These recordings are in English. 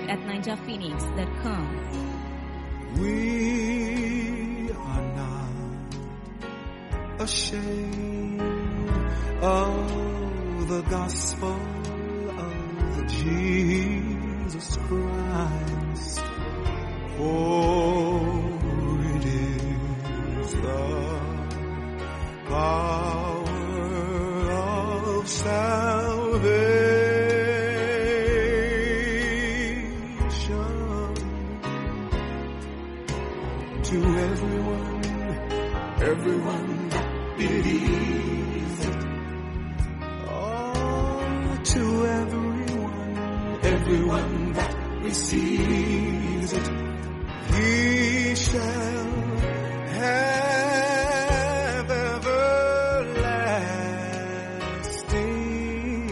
at ninjaphoenix.com. We are not ashamed of the gospel of Jesus Christ, for it is the power of salvation to everyone that believes it. Oh, to everyone that receives it, he shall have everlasting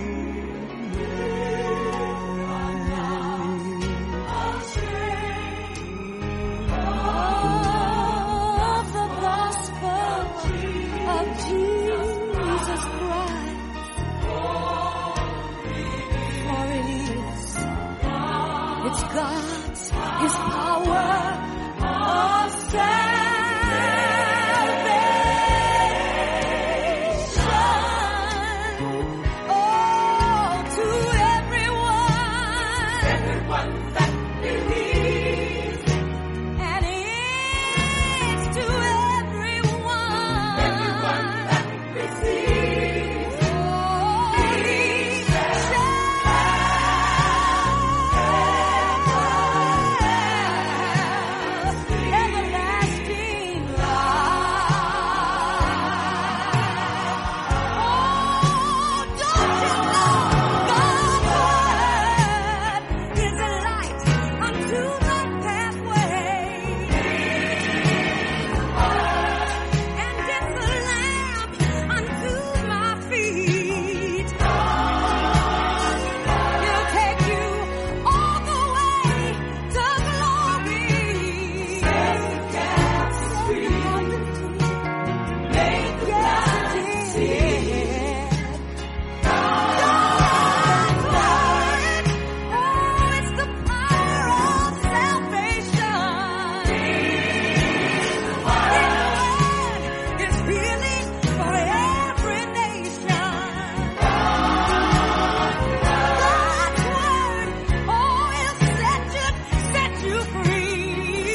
of the gospel of Jesus Christ, for it is, it's God's, His power of salvation. Oh, to everyone that believes, and it's to everyone that receives. Oh, he shall everlasting life. Oh, don't you know God's word is a light unto my pathway, and it's a lamp unto my feet. It'll take you all the way to glory. Yes, sweet. Make it God's word. Oh, it's the power of salvation. It's healing for every nation. God's word, oh, it'll set you free.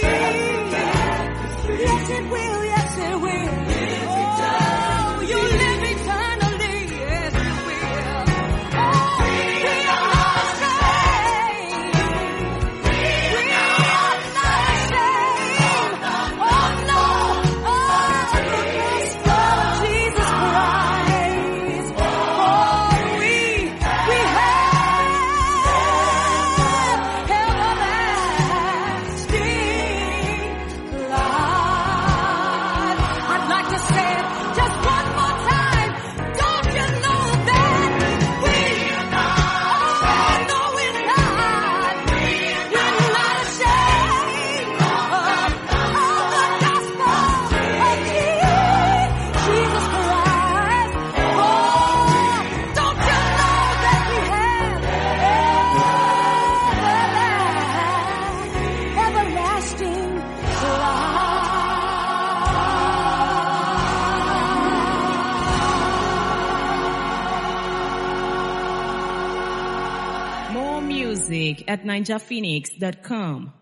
Yes, it will. Yes, it will. Oh, you live eternally. Yes, it will. Oh, we are not ashamed. We are not ashamed. Oh, no. Oh, the gospel of Jesus Christ. Oh, we have everlasting life. I'd like to say it just one more time. Don't you know that we are not? Oh, no, we're not. We're not ashamed of the gospel of Jesus Christ. Oh, don't you know that we have everlasting life? More music at ninjaphoenix.com.